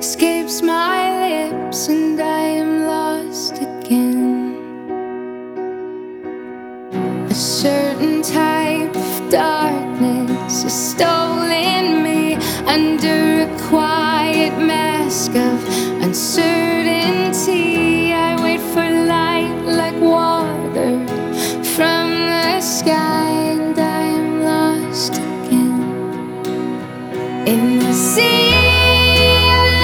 escapes my lips and I am lost again. A certain type of darkness has stolen me under a quiet mask of uncertainty. I wait for light like water from the sky.